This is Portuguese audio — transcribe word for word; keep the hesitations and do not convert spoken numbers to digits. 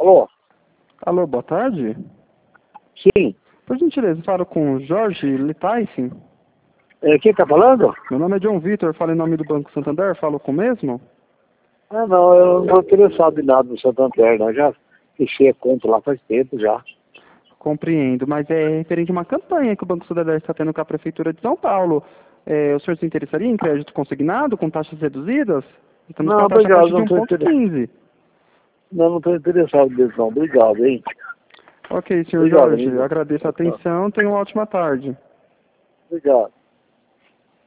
Alô? Alô, boa tarde. Sim. Por gentileza, falo com o Jorge Litaisen. É, quem tá falando? Meu nome é John Vitor, falo em nome do Banco Santander, falo com o mesmo? Ah, não, eu não estou interessado em nada no Santander, não. Já fechei a conta lá faz tempo já. Compreendo, mas é referente a uma campanha que o Banco Santander está tendo com a Prefeitura de São Paulo. É, o senhor se interessaria em crédito consignado com taxas reduzidas? Estamos com Não, a taxa obrigado, baixa de não estou interessado. um vírgula quinze. Não, não estou interessado mesmo, não. Obrigado, hein? Ok, senhor Obrigado, Jorge, amigo. agradeço a Tchau, tchau. atenção, tenha uma ótima tarde. Obrigado.